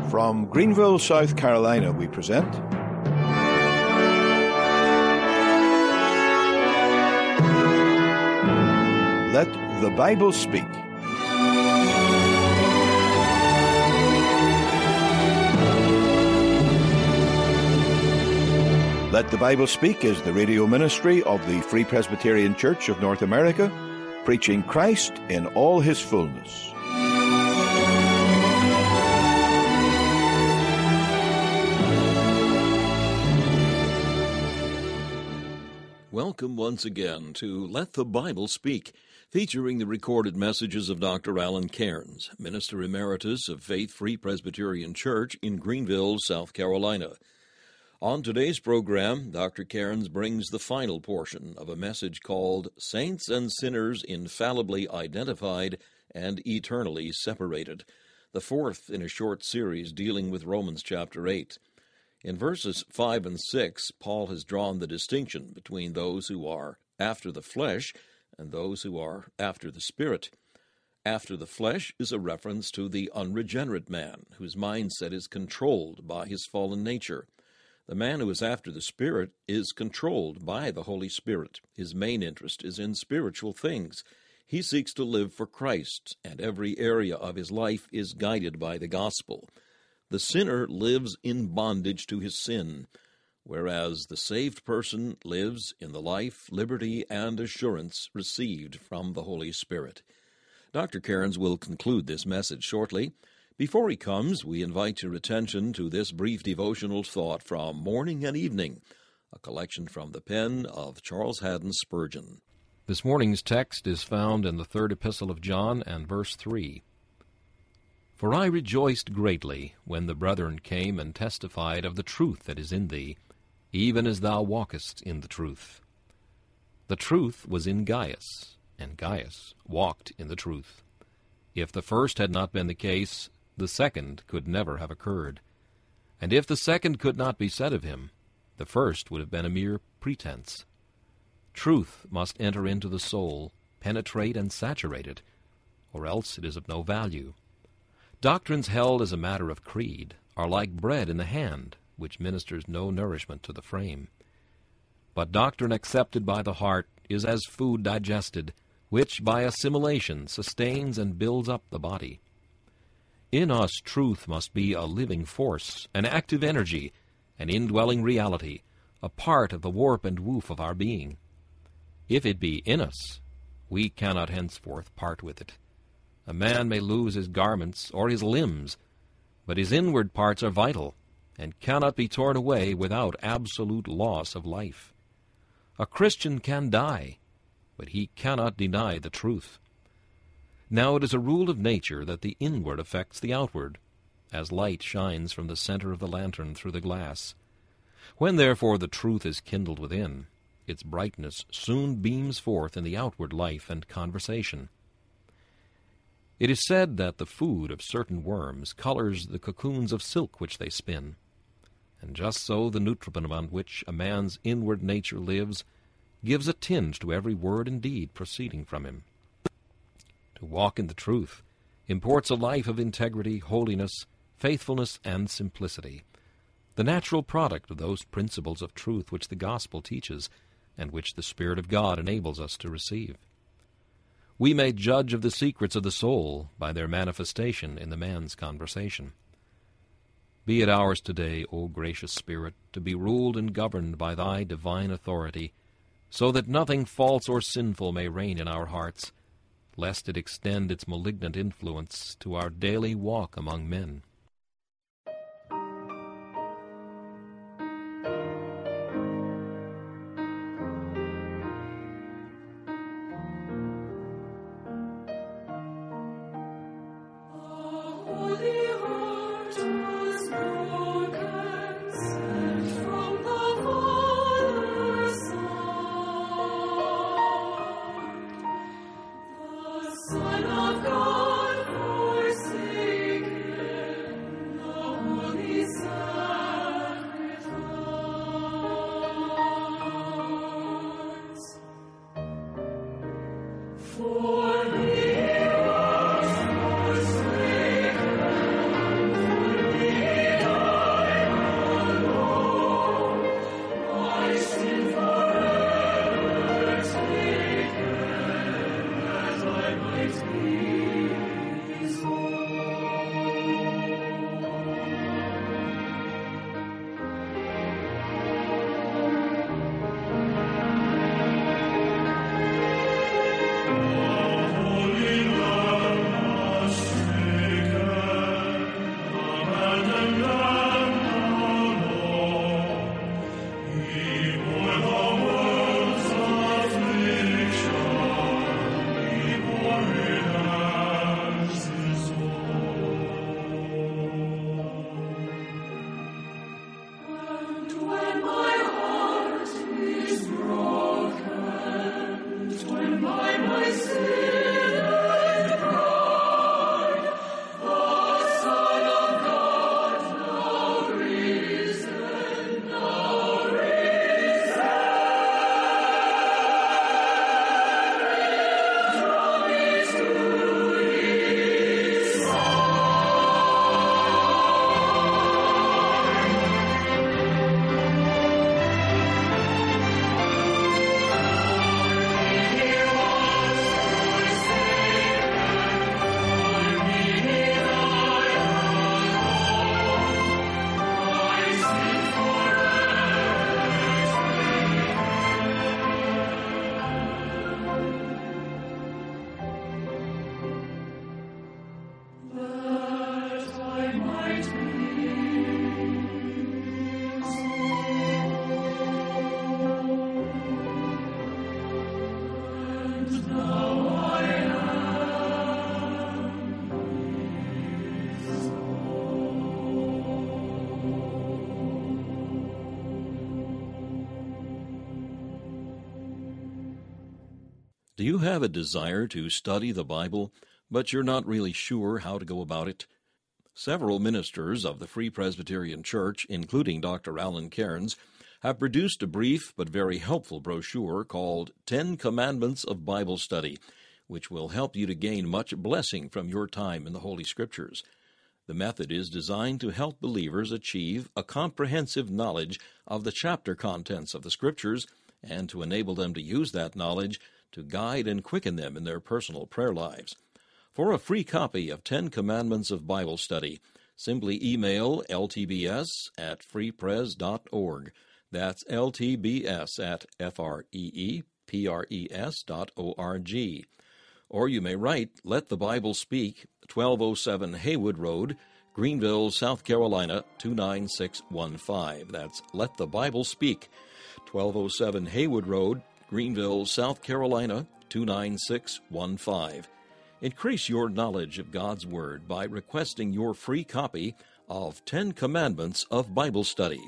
From Greenville, South Carolina, we present Let the Bible Speak. Let the Bible Speak is the radio ministry of the Free Presbyterian Church of North America, preaching Christ in all his fullness. Welcome once again to Let the Bible Speak, featuring the recorded messages of Dr. Alan Cairns, Minister Emeritus of Faith Free Presbyterian Church in Greenville, South Carolina. On today's program, Dr. Cairns brings the final portion of a message called Saints and Sinners Infallibly Identified and Eternally Separated, the fourth in a short series dealing with Romans chapter 8. In verses 5 and 6, Paul has drawn the distinction between those who are after the flesh and those who are after the Spirit. After the flesh is a reference to the unregenerate man, whose mindset is controlled by his fallen nature. The man who is after the Spirit is controlled by the Holy Spirit. His main interest is in spiritual things. He seeks to live for Christ, and every area of his life is guided by the gospel. The sinner lives in bondage to his sin, whereas the saved person lives in the life, liberty, and assurance received from the Holy Spirit. Dr. Cairns will conclude this message shortly. Before he comes, we invite your attention to this brief devotional thought from Morning and Evening, a collection from the pen of Charles Haddon Spurgeon. This morning's text is found in the third epistle of John and verse 3. For I rejoiced greatly when the brethren came and testified of the truth that is in thee, even as thou walkest in the truth. The truth was in Gaius, and Gaius walked in the truth. If the first had not been the case, the second could never have occurred. And if the second could not be said of him, the first would have been a mere pretense. Truth must enter into the soul, penetrate and saturate it, or else it is of no value. Doctrines held as a matter of creed are like bread in the hand, which ministers no nourishment to the frame. But doctrine accepted by the heart is as food digested, which by assimilation sustains and builds up the body. In us truth must be a living force, an active energy, an indwelling reality, a part of the warp and woof of our being. If it be in us, we cannot henceforth part with it. A man may lose his garments or his limbs, but his inward parts are vital and cannot be torn away without absolute loss of life. A Christian can die, but he cannot deny the truth. Now it is a rule of nature that the inward affects the outward, as light shines from the center of the lantern through the glass. When therefore the truth is kindled within, its brightness soon beams forth in the outward life and conversation. It is said that the food of certain worms colors the cocoons of silk which they spin, and just so the nutriment on which a man's inward nature lives gives a tinge to every word and deed proceeding from him. To walk in the truth imports a life of integrity, holiness, faithfulness, and simplicity, the natural product of those principles of truth which the gospel teaches and which the Spirit of God enables us to receive. We may judge of the secrets of the soul by their manifestation in the man's conversation. Be it ours today, O gracious Spirit, to be ruled and governed by thy divine authority, so that nothing false or sinful may reign in our hearts, lest it extend its malignant influence to our daily walk among men. Son of God forsaken. Do you have a desire to study the Bible, but you're not really sure how to go about it? Several ministers of the Free Presbyterian Church, including Dr. Alan Cairns, have produced a brief but very helpful brochure called 10 Commandments of Bible Study, which will help you to gain much blessing from your time in the Holy Scriptures. The method is designed to help believers achieve a comprehensive knowledge of the chapter contents of the Scriptures and to enable them to use that knowledge to guide and quicken them in their personal prayer lives. For a free copy of 10 Commandments of Bible Study, simply email ltbs@freepres.org. That's ltbs@freepres.org. Or you may write, Let the Bible Speak, 1207 Haywood Road, Greenville, South Carolina, 29615. That's Let the Bible Speak, 1207 Haywood Road, Greenville, South Carolina, 29615. Increase your knowledge of God's Word by requesting your free copy of 10 Commandments of Bible Study.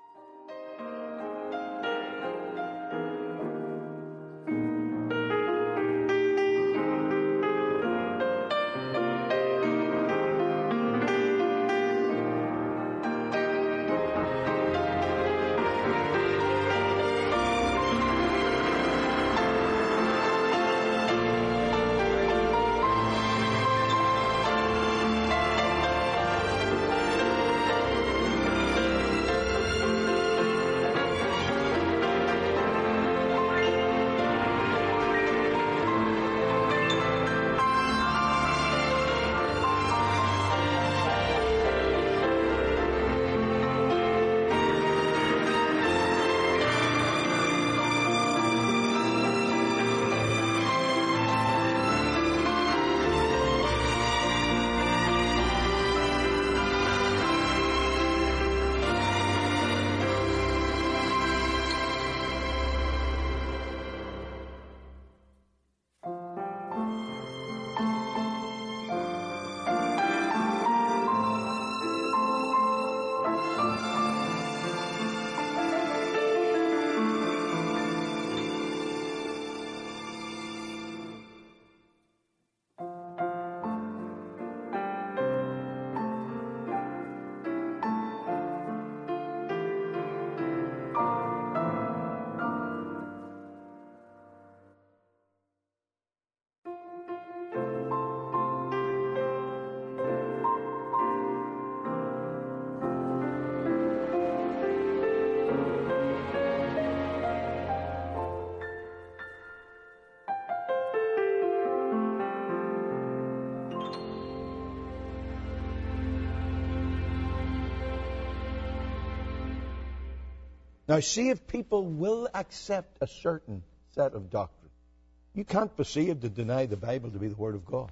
Now, see if people will accept a certain set of doctrine. You can't perceive to deny the Bible to be the Word of God.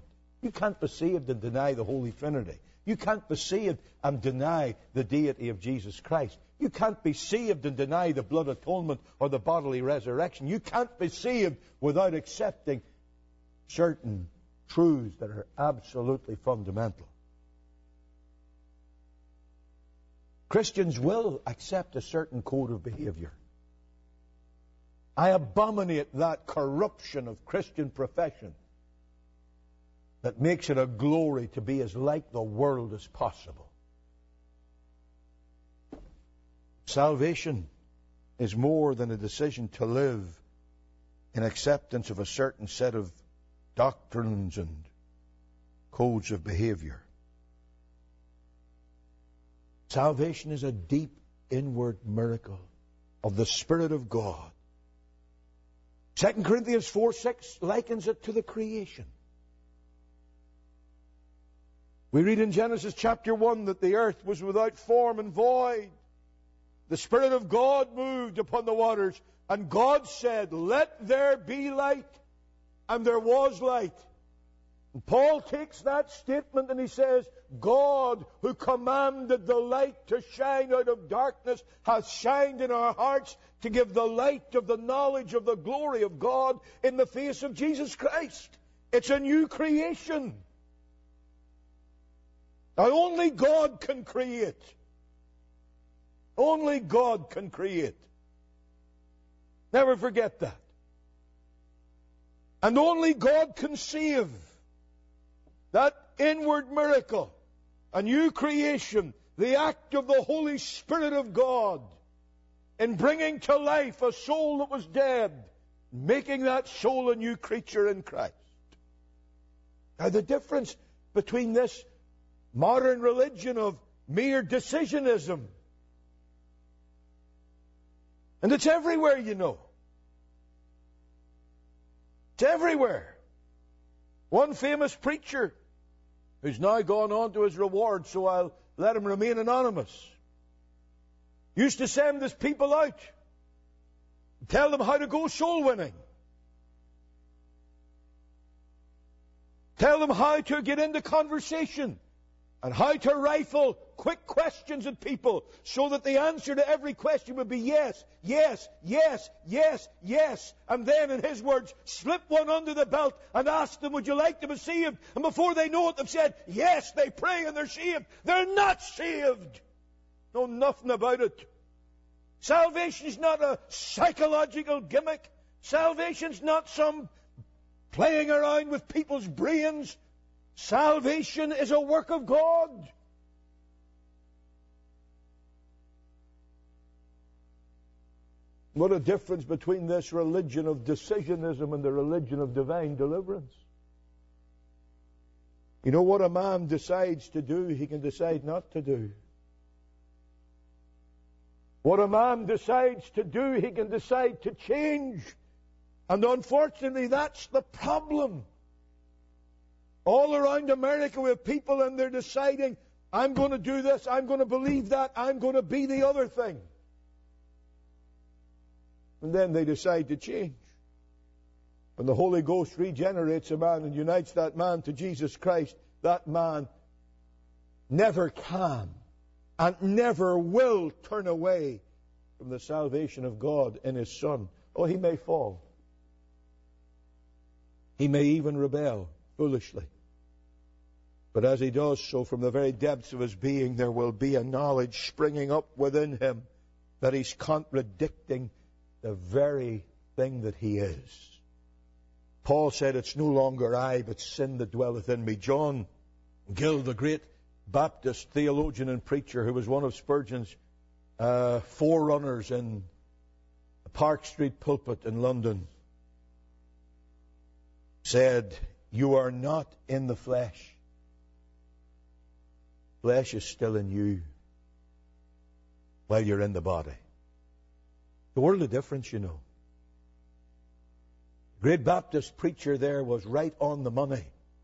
You can't be saved and deny the Holy Trinity. You can't be saved and deny the deity of Jesus Christ. You can't be saved and deny the blood atonement or the bodily resurrection. You can't be saved without accepting certain truths that are absolutely fundamental. Christians will accept a certain code of behavior. I abominate that corruption of Christian profession that makes it a glory to be as like the world as possible. Salvation is more than a decision to live in acceptance of a certain set of doctrines and codes of behavior. Salvation is a deep inward miracle of the Spirit of God. 2 Corinthians 4:6 likens it to the creation. We read in Genesis chapter 1 that the earth was without form and void. The Spirit of God moved upon the waters, and God said, "Let there be light," and there was light. And Paul takes that statement and he says, God, who commanded the light to shine out of darkness, has shined in our hearts to give the light of the knowledge of the glory of God in the face of Jesus Christ. It's a new creation. Now, only God can create. Only God can create. Never forget that. And only God can save. That inward miracle, a new creation, the act of the Holy Spirit of God in bringing to life a soul that was dead, making that soul a new creature in Christ. Now, the difference between this modern religion of mere decisionism, and it's everywhere, you know. It's everywhere. One famous preacher, who's now gone on to his reward, so I'll let him remain anonymous, used to send his people out, tell them how to go soul winning, tell them how to get into conversation, and how to rifle quick questions at people so that the answer to every question would be yes, yes, yes, yes, yes. And then, in his words, slip one under the belt and ask them, would you like to be saved? And before they know it, they've said, yes, they pray and they're saved. They're not saved. Know nothing about it. Salvation's not a psychological gimmick. Salvation's not some playing around with people's brains. Salvation is a work of God. What a difference between this religion of decisionism and the religion of divine deliverance. You know what a man decides to do, he can decide not to do. What a man decides to do, he can decide to change. And unfortunately, that's the problem. All around America we have people and they're deciding, I'm going to do this, I'm going to believe that, I'm going to be the other thing. And then they decide to change. When the Holy Ghost regenerates a man and unites that man to Jesus Christ, that man never can and never will turn away from the salvation of God in His Son. Oh, he may fall. He may even rebel foolishly. But as he does so, from the very depths of his being, there will be a knowledge springing up within him that he's contradicting the very thing that he is. Paul said, it's no longer I, but sin that dwelleth in me. John Gill, the great Baptist theologian and preacher, who was one of Spurgeon's forerunners in the Park Street pulpit in London, said, you are not in the flesh. Flesh is still in you while you're in the body. The world of difference, you know. The great Baptist preacher there was right on the money.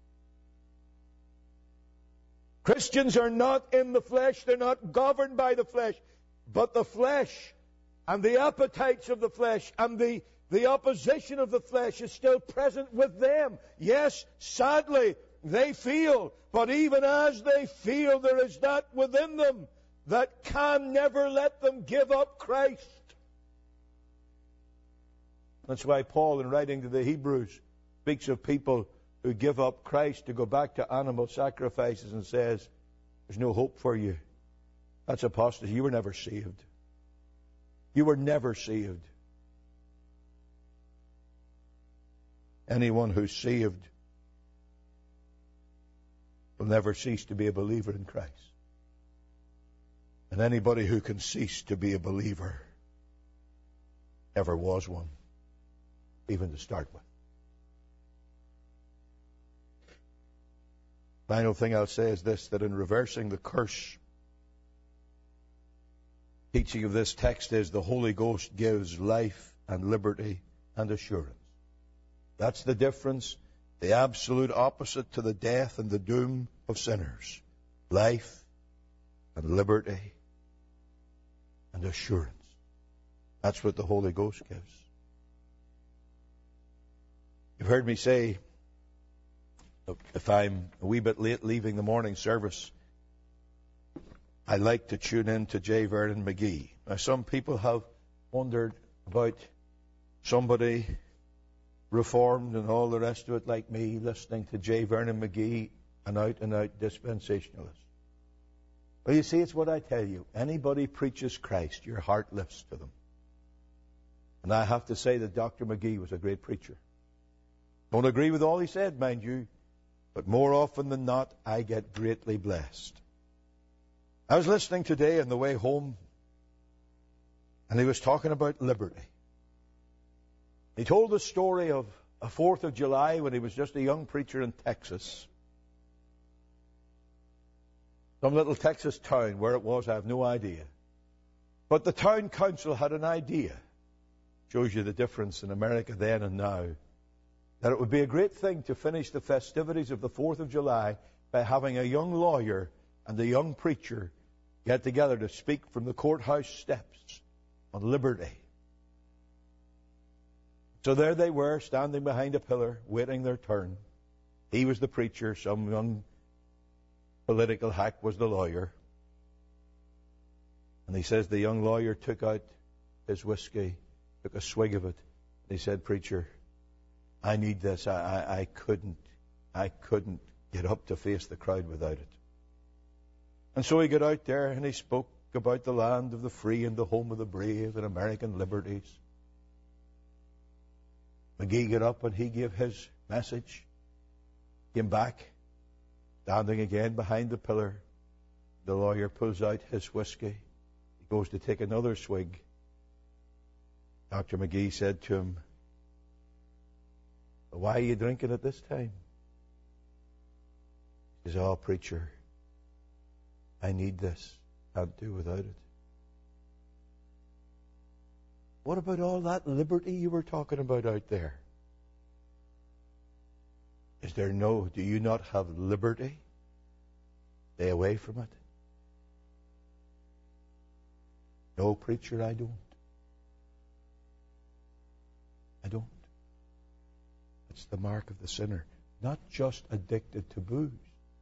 Christians are not in the flesh. They're not governed by the flesh. But the flesh and the appetites of the flesh and the opposition of the flesh is still present with them. Yes, sadly, they feel. But even as they feel, there is that within them that can never let them give up Christ. That's why Paul, in writing to the Hebrews, speaks of people who give up Christ to go back to animal sacrifices and says, there's no hope for you. That's apostasy. You were never saved. You were never saved. Anyone who's saved will never cease to be a believer in Christ. And anybody who can cease to be a believer never was one, even to start with. Final thing I'll say is this, that in reversing the curse, teaching of this text is the Holy Ghost gives life and liberty and assurance. That's the difference, the absolute opposite to the death and the doom of sinners. Life and liberty and assurance. That's what the Holy Ghost gives. You've heard me say, if I'm a wee bit late leaving the morning service, I like to tune in to J. Vernon McGee. Now, some people have wondered about somebody reformed and all the rest of it like me listening to J. Vernon McGee, an out-and-out dispensationalist. Well, you see, it's what I tell you. Anybody preaches Christ, your heart lifts to them. And I have to say that Dr. McGee was a great preacher. Don't agree with all he said, mind you, but more often than not, I get greatly blessed. I was listening today on the way home, and he was talking about liberty. He told the story of a 4th of July when he was just a young preacher in Texas. Some little Texas town. Where it was, I have no idea. But the town council had an idea. Shows you the difference in America then and now. That it would be a great thing to finish the festivities of the 4th of July by having a young lawyer and a young preacher get together to speak from the courthouse steps on liberty. So there they were, standing behind a pillar, waiting their turn. He was the preacher, some young political hack was the lawyer. And he says the young lawyer took out his whiskey, took a swig of it, and he said, "Preacher, I need this. I couldn't get up to face the crowd without it." And so he got out there and he spoke about the land of the free and the home of the brave and American liberties. McGee got up and he gave his message. Came back, standing again behind the pillar. The lawyer pulls out his whiskey. He goes to take another swig. Dr. McGee said to him, "Why are you drinking at this time?" He says, "Oh, preacher, I need this. Can't do without it." What about all that liberty you were talking about out there? Do you not have liberty? Stay away from it. No, preacher, I don't. I don't. It's the mark of the sinner. Not just addicted to booze.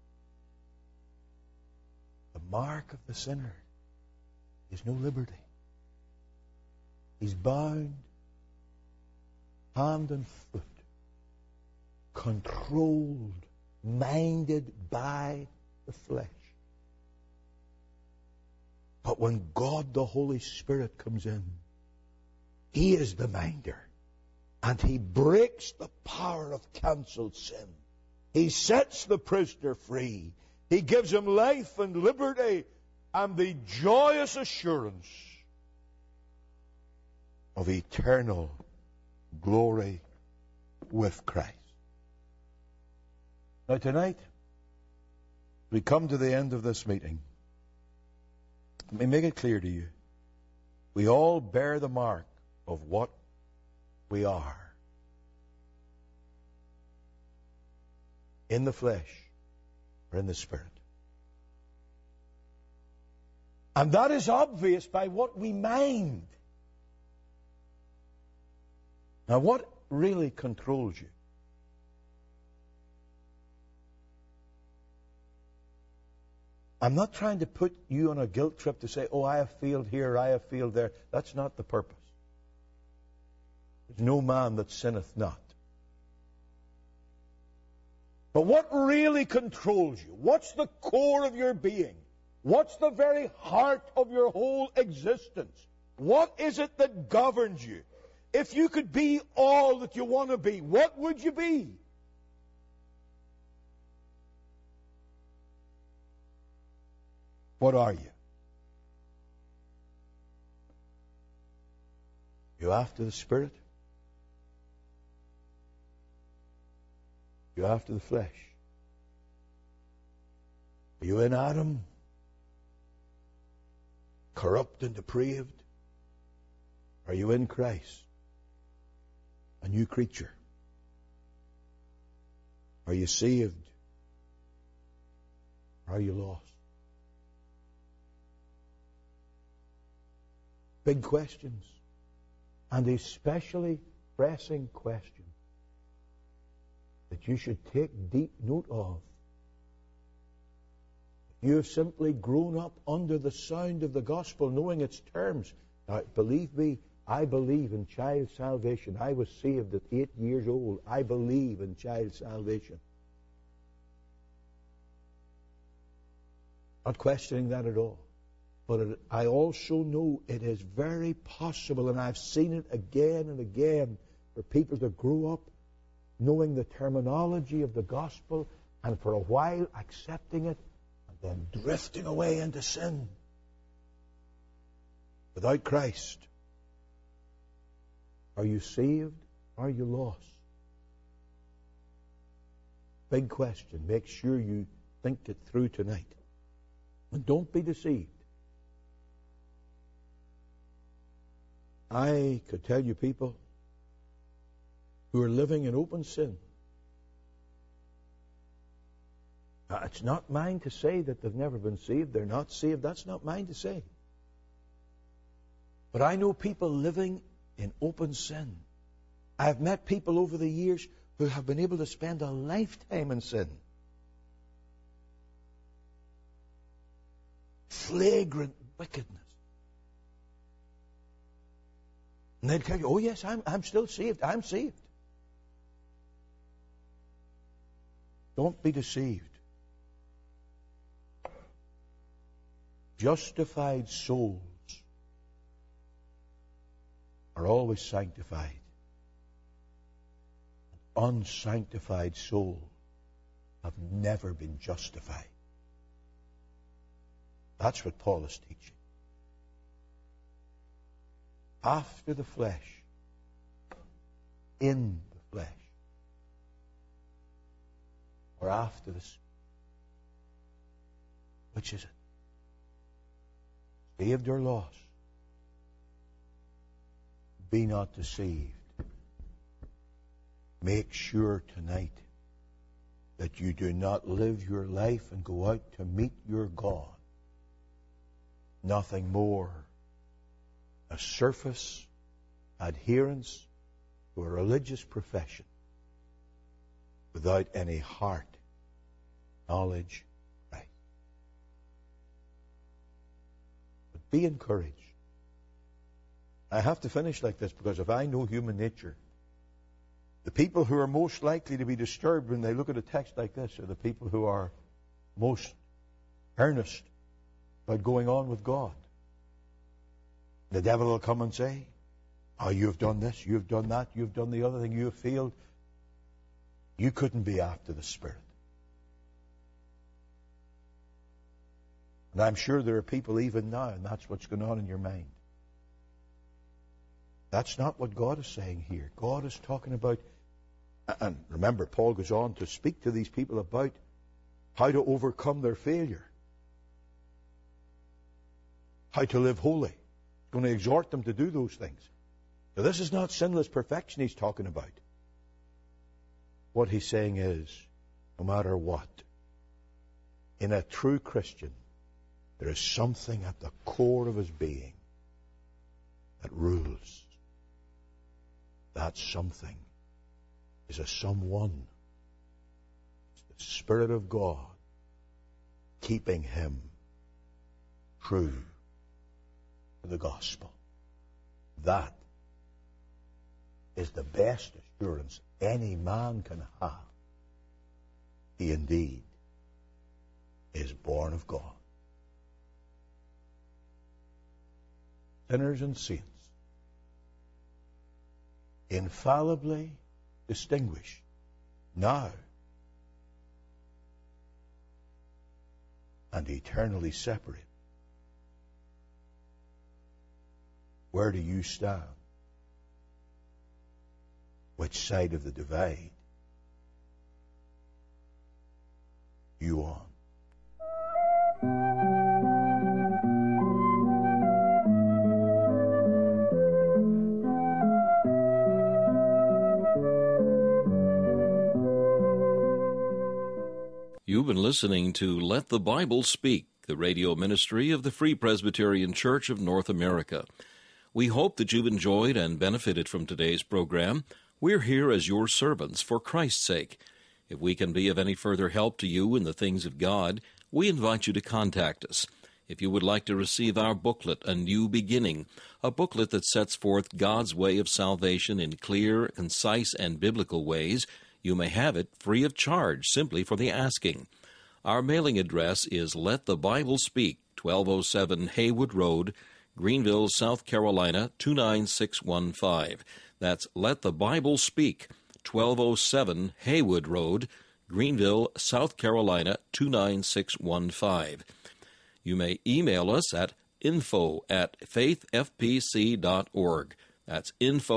The mark of the sinner is no liberty. He's bound hand and foot, controlled, minded by the flesh. But when God the Holy Spirit comes in, He is the minder. And He breaks the power of cancelled sin. He sets the prisoner free. He gives him life and liberty and the joyous assurance of eternal glory with Christ. Now tonight, we come to the end of this meeting. Let me make it clear to you. We all bear the mark of what we are. In the flesh or in the Spirit. And that is obvious by what we mind. Now, what really controls you? I'm not trying to put you on a guilt trip to say, oh, I have failed here, I have failed there. That's not the purpose. There's no man that sinneth not. But what really controls you? What's the core of your being? What's the very heart of your whole existence? What is it that governs you? If you could be all that you want to be, what would you be? What are you? You after the Spirit? You after the flesh? Are you in Adam? Corrupt and depraved? Are you in Christ? A new creature? Are you saved? Or are you lost? Big questions. And especially pressing questions that you should take deep note of. You have simply grown up under the sound of the gospel, knowing its terms. Now, believe me, I believe in child salvation. I was saved at 8 years old. I believe in child salvation. Not questioning that at all. But I also know it is very possible, and I've seen it again and again, for people to grow up knowing the terminology of the gospel and for a while accepting it and then drifting away into sin without Christ. Are you saved? Are you lost? Big question. Make sure you think it through tonight. And don't be deceived. I could tell you people who are living in open sin. Now, it's not mine to say that they've never been saved. They're not saved. That's not mine to say. But I know people living in open sin. I've met people over the years who have been able to spend a lifetime in sin. Flagrant wickedness. And they'll tell you, oh yes, I'm still saved. I'm saved. Don't be deceived. Justified souls are always sanctified. Unsanctified souls have never been justified. That's what Paul is teaching. After the flesh, in the flesh, or after the Spirit. Which is it? Saved or lost? Be not deceived. Make sure tonight that you do not live your life and go out to meet your God. Nothing more. A surface adherence to a religious profession without any heart, knowledge, right. But be encouraged. I have to finish like this because if I know human nature, the people who are most likely to be disturbed when they look at a text like this are the people who are most earnest about going on with God. The devil will come and say, oh, you've done this, you've done that, you've done the other thing, you have failed. You couldn't be after the Spirit. And I'm sure there are people even now, and that's what's going on in your mind. That's not what God is saying here. God is talking about, and remember, Paul goes on to speak to these people about how to overcome their failure, how to live holy. He's going to exhort them to do those things. Now, this is not sinless perfection he's talking about. What he's saying is, no matter what, in a true Christian, there is something at the core of his being that rules. That something is a someone. It's the Spirit of God keeping him true to the gospel. That is the best assurance any man can have. He indeed is born of God. Sinners and saints, infallibly distinguished now and eternally separate. Where do you stand? Which side of the divide you on? You've been listening to Let the Bible Speak, the radio ministry of the Free Presbyterian Church of North America. We hope that you've enjoyed and benefited from today's program. We're here as your servants for Christ's sake. If we can be of any further help to you in the things of God, we invite you to contact us. If you would like to receive our booklet, A New Beginning, a booklet that sets forth God's way of salvation in clear, concise, and biblical ways, you may have it free of charge simply for the asking. Our mailing address is Let the Bible Speak, 1207 Haywood Road, Greenville, South Carolina, 29615. That's Let the Bible Speak, 1207 Haywood Road, Greenville, South Carolina, 29615. You may email us at info@faithfpc.org. That's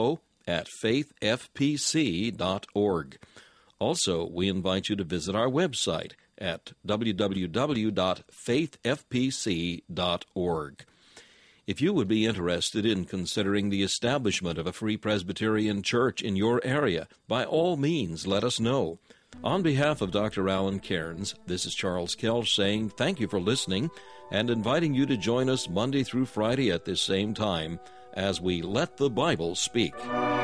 info@faithfpc.org. Also, we invite you to visit our website at www.faithfpc.org. If you would be interested in considering the establishment of a Free Presbyterian Church in your area, by all means, let us know. On behalf of Dr. Alan Cairns, this is Charles Kelch saying thank you for listening and inviting you to join us Monday through Friday at this same time as we Let the Bible Speak.